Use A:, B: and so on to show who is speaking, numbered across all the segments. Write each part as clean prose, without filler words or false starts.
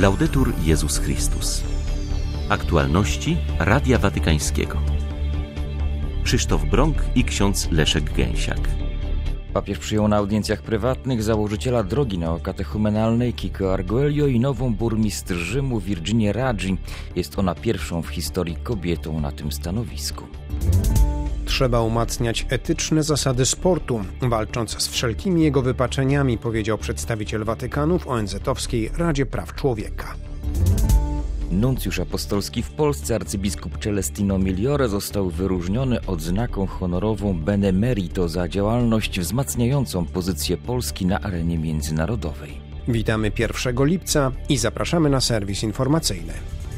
A: Laudetur Jezus Chrystus. Aktualności Radia Watykańskiego. Krzysztof Brąk i ksiądz Leszek Gęsiak.
B: Papież przyjął na audiencjach prywatnych założyciela drogi neokatechumenalnej Kiko Arguello i nową burmistrz Rzymu Virginię Raggi. Jest ona pierwszą w historii kobietą na tym stanowisku.
C: Trzeba umacniać etyczne zasady sportu, walcząc z wszelkimi jego wypaczeniami, powiedział przedstawiciel Watykanu w ONZ-owskiej Radzie Praw Człowieka.
B: Nuncjusz apostolski w Polsce, arcybiskup Celestino Migliore, został wyróżniony odznaką honorową Benemerito za działalność wzmacniającą pozycję Polski na arenie międzynarodowej.
C: Witamy 1 lipca i zapraszamy na serwis informacyjny.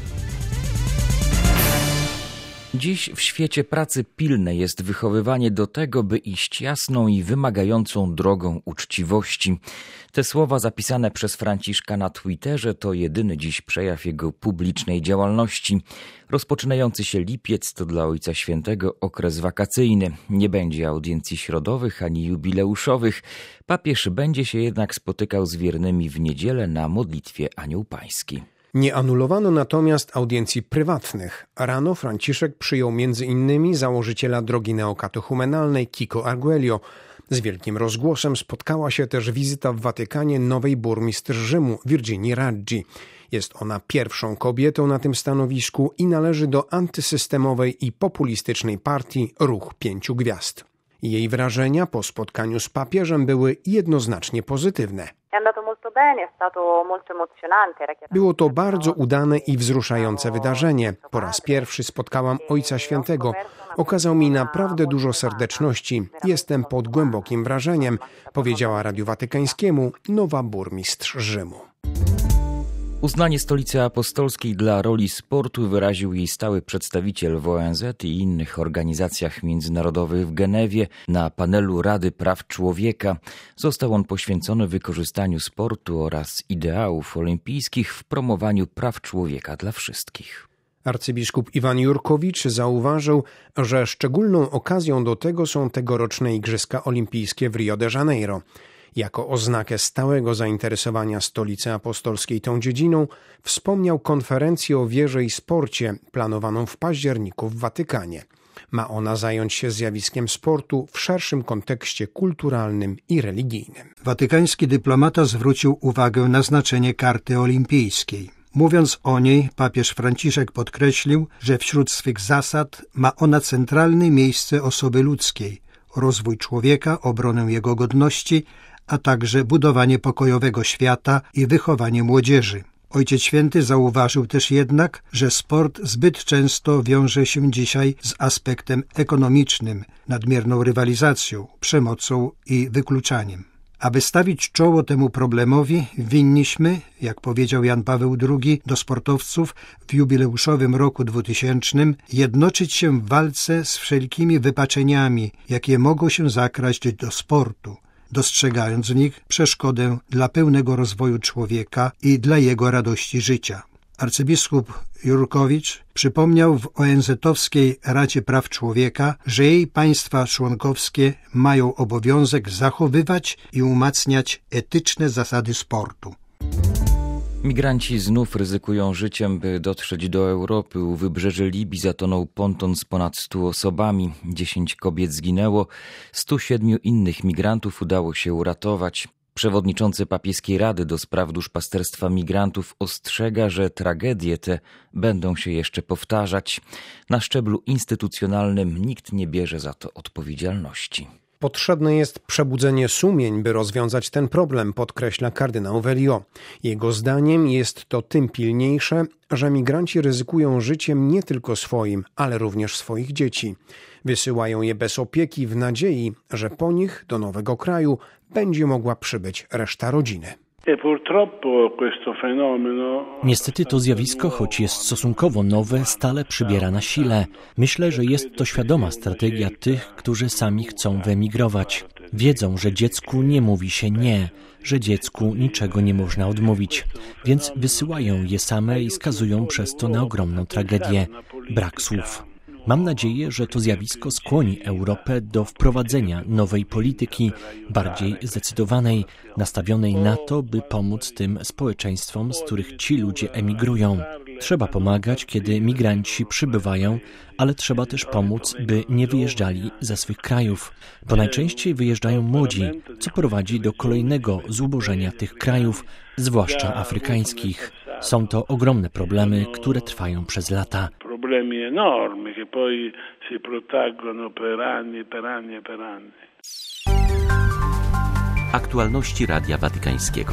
B: Dziś w świecie pracy pilne jest wychowywanie do tego, by iść jasną i wymagającą drogą uczciwości. Te słowa zapisane przez Franciszka na Twitterze to jedyny dziś przejaw jego publicznej działalności. Rozpoczynający się lipiec to dla Ojca Świętego okres wakacyjny. Nie będzie audiencji środowych ani jubileuszowych. Papież będzie się jednak spotykał z wiernymi w niedzielę na modlitwie Anioł Pański.
C: Nie anulowano natomiast audiencji prywatnych. Rano Franciszek przyjął m.in. założyciela drogi neokatechumenalnej Kiko Arguello. Z wielkim rozgłosem spotkała się też wizyta w Watykanie nowej burmistrz Rzymu Virginii Raggi. Jest ona pierwszą kobietą na tym stanowisku i należy do antysystemowej i populistycznej partii Ruch Pięciu Gwiazd. Jej wrażenia po spotkaniu z papieżem były jednoznacznie pozytywne. Było to bardzo udane i wzruszające wydarzenie. Po raz pierwszy spotkałam Ojca Świętego. Okazał mi naprawdę dużo serdeczności. Jestem pod głębokim wrażeniem, powiedziała Radiu Watykańskiemu nowa burmistrz Rzymu.
B: Uznanie Stolicy Apostolskiej dla roli sportu wyraził jej stały przedstawiciel w ONZ i innych organizacjach międzynarodowych w Genewie na panelu Rady Praw Człowieka. Został on poświęcony wykorzystaniu sportu oraz ideałów olimpijskich w promowaniu praw człowieka dla wszystkich.
C: Arcybiskup Iwan Jurkowicz zauważył, że szczególną okazją do tego są tegoroczne Igrzyska Olimpijskie w Rio de Janeiro. Jako oznakę stałego zainteresowania Stolicy Apostolskiej tą dziedziną wspomniał konferencję o wierze i sporcie planowaną w październiku w Watykanie. Ma ona zająć się zjawiskiem sportu w szerszym kontekście kulturalnym i religijnym.
D: Watykański dyplomata zwrócił uwagę na znaczenie karty olimpijskiej. Mówiąc o niej, papież Franciszek podkreślił, że wśród swych zasad ma ona centralne miejsce osoby ludzkiej, rozwój człowieka, obronę jego godności, a także budowanie pokojowego świata i wychowanie młodzieży. Ojciec Święty zauważył też jednak, że sport zbyt często wiąże się dzisiaj z aspektem ekonomicznym, nadmierną rywalizacją, przemocą i wykluczaniem. Aby stawić czoło temu problemowi, winniśmy, jak powiedział Jan Paweł II do sportowców w jubileuszowym roku 2000, jednoczyć się w walce z wszelkimi wypaczeniami, jakie mogą się zakraść do sportu, dostrzegając w nich przeszkodę dla pełnego rozwoju człowieka i dla jego radości życia. Arcybiskup Jurkowicz przypomniał w ONZ-owskiej Radzie Praw Człowieka, że jej państwa członkowskie mają obowiązek zachowywać i umacniać etyczne zasady sportu.
B: Migranci znów ryzykują życiem, by dotrzeć do Europy. U wybrzeży Libii zatonął ponton z ponad 100 osobami. 10 kobiet zginęło, 107 innych migrantów udało się uratować. Przewodniczący Papieskiej Rady do spraw duszpasterstwa migrantów ostrzega, że tragedie te będą się jeszcze powtarzać. Na szczeblu instytucjonalnym nikt nie bierze za to odpowiedzialności.
C: Potrzebne jest przebudzenie sumień, by rozwiązać ten problem, podkreśla kardynał Velio. Jego zdaniem jest to tym pilniejsze, że migranci ryzykują życiem nie tylko swoim, ale również swoich dzieci. Wysyłają je bez opieki w nadziei, że po nich do nowego kraju będzie mogła przybyć reszta rodziny.
E: Niestety to zjawisko, choć jest stosunkowo nowe, stale przybiera na sile. Myślę, że jest to świadoma strategia tych, którzy sami chcą wyemigrować. Wiedzą, że dziecku nie mówi się nie, że dziecku niczego nie można odmówić, więc wysyłają je same i skazują przez to na ogromną tragedię. Brak słów. Mam nadzieję, że to zjawisko skłoni Europę do wprowadzenia nowej polityki, bardziej zdecydowanej, nastawionej na to, by pomóc tym społeczeństwom, z których ci ludzie emigrują. Trzeba pomagać, kiedy migranci przybywają, ale trzeba też pomóc, by nie wyjeżdżali ze swych krajów, bo najczęściej wyjeżdżają młodzi, co prowadzi do kolejnego zubożenia tych krajów, zwłaszcza afrykańskich. Są to ogromne problemy, które trwają przez lata.
F: Problemi enormi, che poi si protraggono per anni, per anni, per anni.
A: Aktualności Radia Watykańskiego.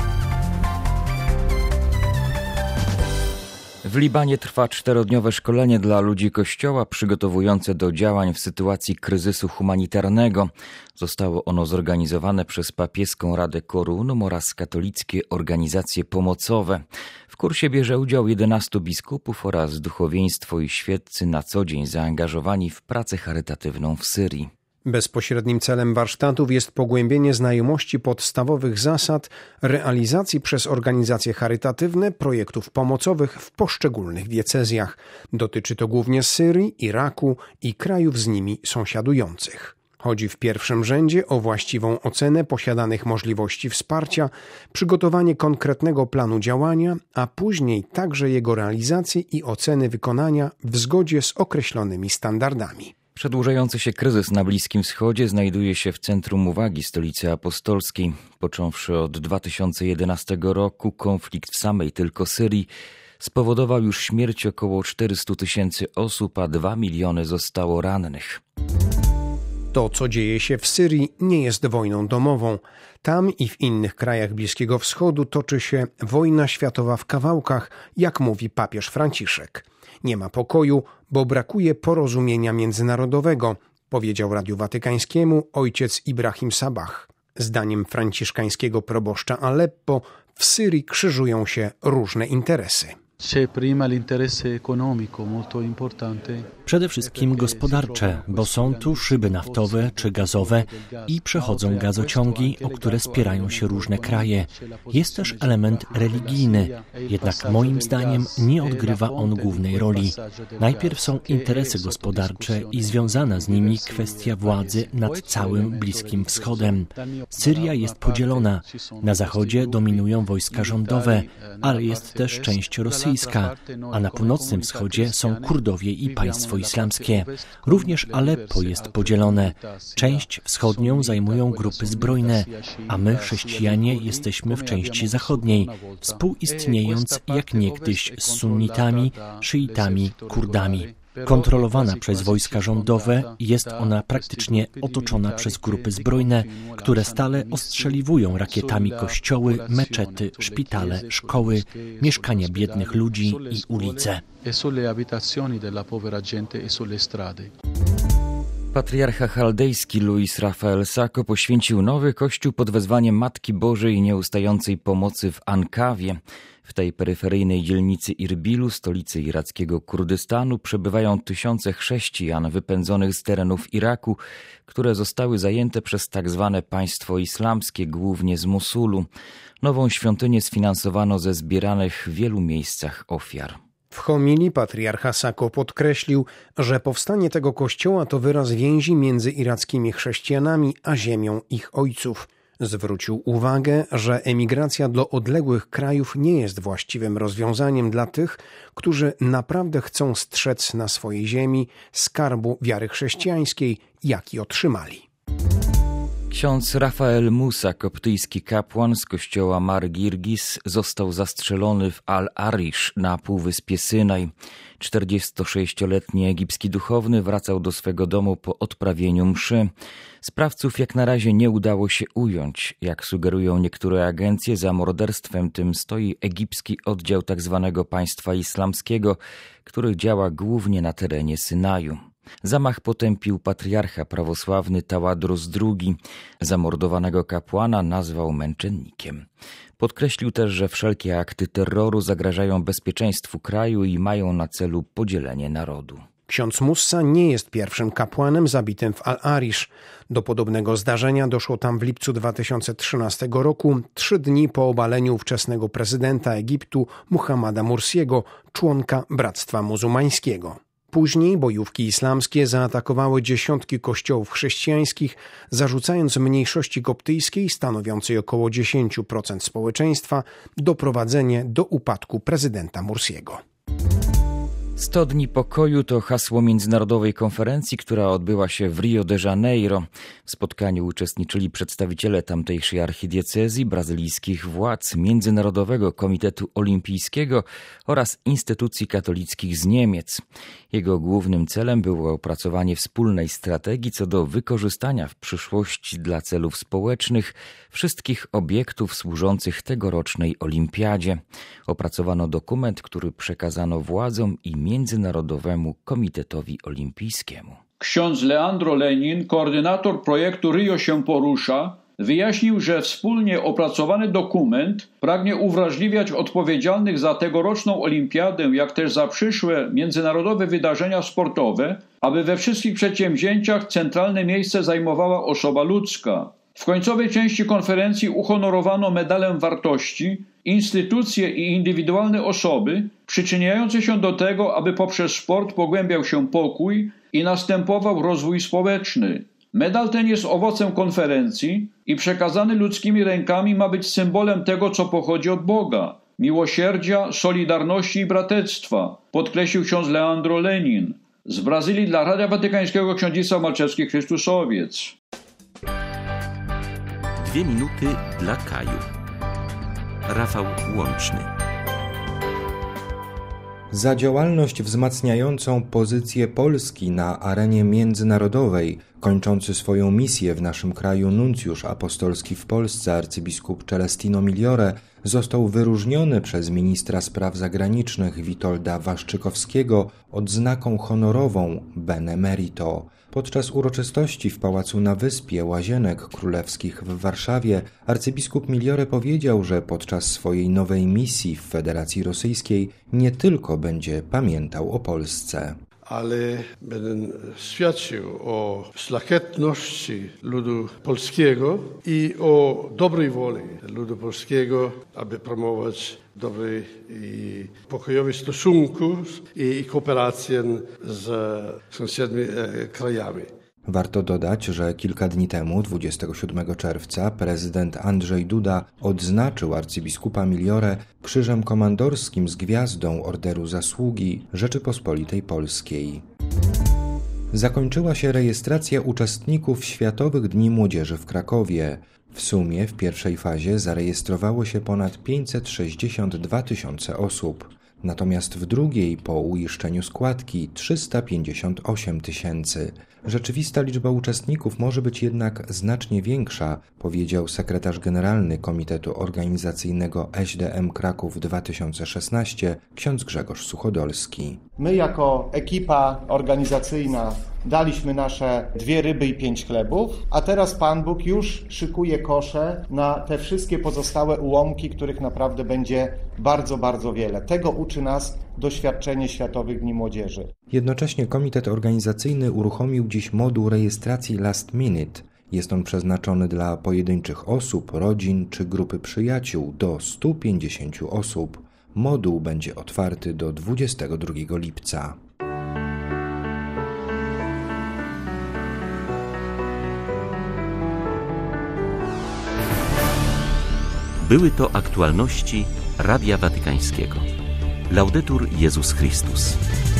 B: W Libanie trwa 4-dniowe szkolenie dla ludzi Kościoła przygotowujące do działań w sytuacji kryzysu humanitarnego. Zostało ono zorganizowane przez Papieską Radę Korunum oraz katolickie organizacje pomocowe. W kursie bierze udział 11 biskupów oraz duchowieństwo i świeccy na co dzień zaangażowani w pracę charytatywną w Syrii.
C: Bezpośrednim celem warsztatów jest pogłębienie znajomości podstawowych zasad realizacji przez organizacje charytatywne projektów pomocowych w poszczególnych diecezjach. Dotyczy to głównie Syrii, Iraku i krajów z nimi sąsiadujących. Chodzi w pierwszym rzędzie o właściwą ocenę posiadanych możliwości wsparcia, przygotowanie konkretnego planu działania, a później także jego realizację i oceny wykonania w zgodzie z określonymi standardami.
B: Przedłużający się kryzys na Bliskim Wschodzie znajduje się w centrum uwagi Stolicy Apostolskiej. Począwszy od 2011 roku konflikt w samej tylko Syrii spowodował już śmierć około 400 000 osób, a 2 miliony zostało rannych.
C: To, co dzieje się w Syrii, nie jest wojną domową. Tam i w innych krajach Bliskiego Wschodu toczy się wojna światowa w kawałkach, jak mówi papież Franciszek. Nie ma pokoju, bo brakuje porozumienia międzynarodowego, powiedział Radiu Watykańskiemu ojciec Ibrahim Sabah. Zdaniem franciszkańskiego proboszcza Aleppo w Syrii krzyżują się różne interesy.
E: Przede wszystkim gospodarcze, bo są tu szyby naftowe czy gazowe i przechodzą gazociągi, o które spierają się różne kraje. Jest też element religijny, jednak moim zdaniem nie odgrywa on głównej roli. Najpierw są interesy gospodarcze i związana z nimi kwestia władzy nad całym Bliskim Wschodem. Syria jest podzielona. Na zachodzie dominują wojska rządowe, ale jest też część rosyjska, a na północnym wschodzie są Kurdowie i państwo islamskie. Również Aleppo jest podzielone. Część wschodnią zajmują grupy zbrojne, a my, chrześcijanie, jesteśmy w części zachodniej, współistniejąc jak niegdyś z sunnitami, szyitami, Kurdami. Kontrolowana przez wojska rządowe, jest ona praktycznie otoczona przez grupy zbrojne, które stale ostrzeliwują rakietami kościoły, meczety, szpitale, szkoły, mieszkania biednych ludzi i ulice.
B: Patriarcha chaldejski Luis Rafael Sako poświęcił nowy kościół pod wezwaniem Matki Bożej Nieustającej Pomocy w Ankawie. W tej peryferyjnej dzielnicy Irbilu, stolicy irackiego Kurdystanu, przebywają tysiące chrześcijan wypędzonych z terenów Iraku, które zostały zajęte przez tzw. państwo islamskie, głównie z Mosulu. Nową świątynię sfinansowano ze zbieranych w wielu miejscach ofiar.
C: W homilii patriarcha Sako podkreślił, że powstanie tego kościoła to wyraz więzi między irackimi chrześcijanami a ziemią ich ojców. Zwrócił uwagę, że emigracja do odległych krajów nie jest właściwym rozwiązaniem dla tych, którzy naprawdę chcą strzec na swojej ziemi skarbu wiary chrześcijańskiej, jaki otrzymali.
B: Ksiądz Rafael Musa, koptyjski kapłan z kościoła Mar Girgis, został zastrzelony w Al-Arish na półwyspie Synaj. 46-letni egipski duchowny wracał do swego domu po odprawieniu mszy. Sprawców jak na razie nie udało się ująć. Jak sugerują niektóre agencje, za morderstwem tym stoi egipski oddział tzw. państwa islamskiego, który działa głównie na terenie Synaju. Zamach potępił patriarcha prawosławny Tawadros II. Zamordowanego kapłana nazwał męczennikiem. Podkreślił też, że wszelkie akty terroru zagrażają bezpieczeństwu kraju i mają na celu podzielenie narodu.
C: Ksiądz Mussa nie jest pierwszym kapłanem zabitym w Al-Arish. Do podobnego zdarzenia doszło tam w lipcu 2013 roku, 3 dni po obaleniu ówczesnego prezydenta Egiptu Muhammada Mursiego, członka Bractwa Muzułmańskiego. Później bojówki islamskie zaatakowały dziesiątki kościołów chrześcijańskich, zarzucając mniejszości koptyjskiej, stanowiącej około 10% społeczeństwa, doprowadzenie do upadku prezydenta Mursiego.
B: 100 dni pokoju to hasło międzynarodowej konferencji, która odbyła się w Rio de Janeiro. W spotkaniu uczestniczyli przedstawiciele tamtejszej archidiecezji, brazylijskich władz, Międzynarodowego Komitetu Olimpijskiego oraz instytucji katolickich z Niemiec. Jego głównym celem było opracowanie wspólnej strategii co do wykorzystania w przyszłości dla celów społecznych wszystkich obiektów służących tegorocznej olimpiadzie. Opracowano dokument, który przekazano władzom i Międzynarodowemu Komitetowi Olimpijskiemu.
G: Ksiądz Leandro Lenin, koordynator projektu Rio się porusza, wyjaśnił, że wspólnie opracowany dokument pragnie uwrażliwiać odpowiedzialnych za tegoroczną olimpiadę, jak też za przyszłe międzynarodowe wydarzenia sportowe, aby we wszystkich przedsięwzięciach centralne miejsce zajmowała osoba ludzka. W końcowej części konferencji uhonorowano medalem wartości instytucje i indywidualne osoby przyczyniające się do tego, aby poprzez sport pogłębiał się pokój i następował rozwój społeczny. Medal ten jest owocem konferencji i przekazany ludzkimi rękami ma być symbolem tego, co pochodzi od Boga, miłosierdzia, solidarności i bratectwa, podkreślił ksiądz Leandro Lenin. Z Brazylii dla Radia Watykańskiego ksiądz Zdzisław Malczewski, Chrystusowiec.
A: 2 minuty dla Kaju. Rafał Łączny.
H: Za działalność wzmacniającą pozycję Polski na arenie międzynarodowej, kończący swoją misję w naszym kraju nuncjusz apostolski w Polsce arcybiskup Celestino Migliore został wyróżniony przez ministra spraw zagranicznych Witolda Waszczykowskiego odznaką honorową Benemerito. Podczas uroczystości w Pałacu na Wyspie Łazienek Królewskich w Warszawie arcybiskup Migliore powiedział, że podczas swojej nowej misji w Federacji Rosyjskiej nie tylko będzie pamiętał o Polsce.
I: Ale będę świadczył o szlachetności ludu polskiego i o dobrej woli ludu polskiego, aby promować dobry i pokojowy stosunki i kooperację z sąsiednimi krajami.
H: Warto dodać, że kilka dni temu, 27 czerwca, prezydent Andrzej Duda odznaczył arcybiskupa Migliore krzyżem komandorskim z gwiazdą Orderu Zasługi Rzeczypospolitej Polskiej. Zakończyła się rejestracja uczestników Światowych Dni Młodzieży w Krakowie. W sumie w pierwszej fazie zarejestrowało się ponad 562 tysiące osób. Natomiast w drugiej, po uiszczeniu składki, 358 tysięcy. Rzeczywista liczba uczestników może być jednak znacznie większa, powiedział sekretarz generalny Komitetu Organizacyjnego SDM Kraków 2016 ksiądz Grzegorz Suchodolski.
J: My jako ekipa organizacyjna daliśmy nasze 2 ryby i 5 chlebów, a teraz Pan Bóg już szykuje kosze na te wszystkie pozostałe ułamki, których naprawdę będzie bardzo, bardzo wiele. Tego uczy nas doświadczenie Światowych Dni Młodzieży.
H: Jednocześnie komitet organizacyjny uruchomił dziś moduł rejestracji Last Minute. Jest on przeznaczony dla pojedynczych osób, rodzin czy grupy przyjaciół do 150 osób. Moduł będzie otwarty do 22 lipca.
A: Były to aktualności Radia Watykańskiego. Laudetur Jezus Chrystus.